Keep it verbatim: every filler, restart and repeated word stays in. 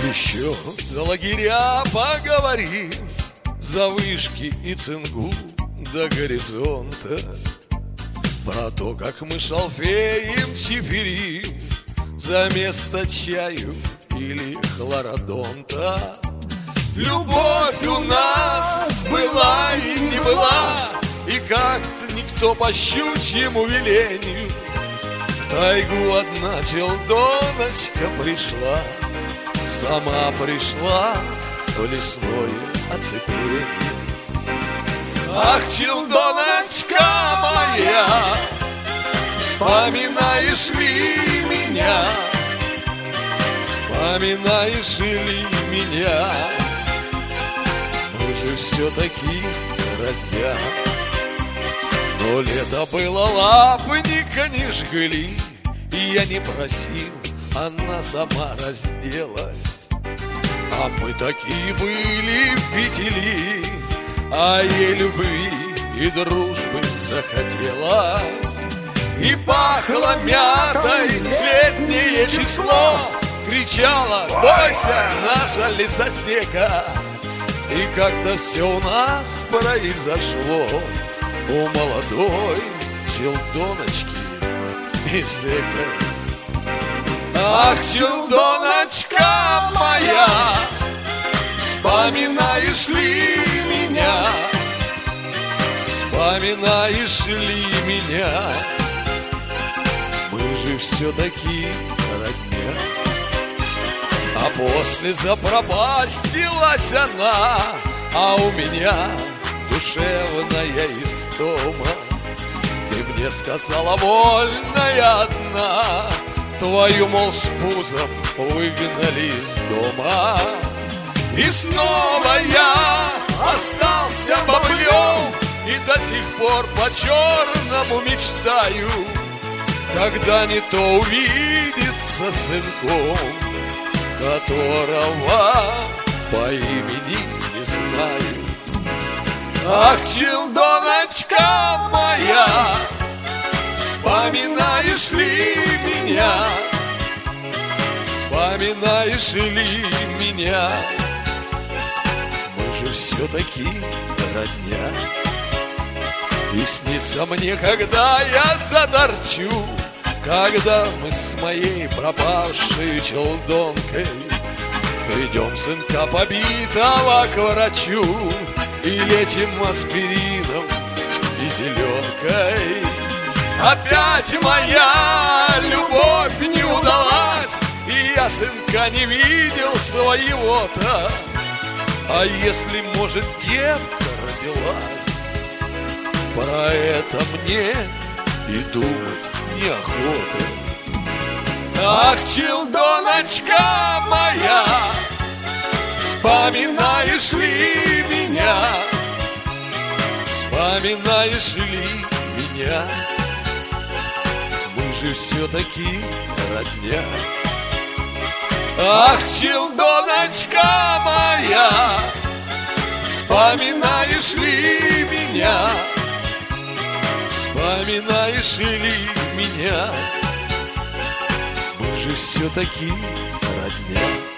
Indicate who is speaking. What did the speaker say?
Speaker 1: еще за лагеря поговорим, за вышки и цингу до горизонта, про то, как мы шалфеем, чиферим за место чаю или хлородонта. Любовь у нас была и не была, и как-то никто по щучьему велению в тайгу одна челдоночка пришла, сама пришла в лесное оцепление. Ах, челдоночка моя, вспоминаешь ли меня, вспоминаешь ли меня? Мы же все-таки родня. Но лето было, лапника не жгли, и я не просил, она сама разделась. А мы такие были в петли, а ей любви и дружбы захотелось. И пахло мятой летнее число, кричала: бойся, наша лесосека. И как-то все у нас произошло у молодой челдоночки и зэка. Ах, челдоночка моя, вспоминаешь ли меня, вспоминаешь ли меня? Мы же все-таки родня. А после запропастилась она, а у меня душевная истома. Ты мне сказала, вольная одна, твою, мол, с пузом выгнали из дома. И снова я остался баблем, и до сих пор по-черному мечтаю, когда не то увидеться с сынком, которого по имени не знаю. Ах, челдоночка моя, вспоминаешь ли меня, вспоминаешь ли меня? Мы же все-таки родня. И снится мне, когда я заторчу, когда мы с моей пропавшей челдонкой придем сынка побитого к врачу и лечим аспирином и зеленкой. Опять моя любовь не удалась, и я сынка не видел своего-то. А если, может, девка родилась, про это мне и думать неохота. Ах, челдоночка моя, вспоминаешь ли меня, вспоминаешь ли меня? Мы же все-таки родня. Ах, челдоночка моя, вспоминаешь ли меня, вспоминаешь ли меня? Мы же все-таки родня.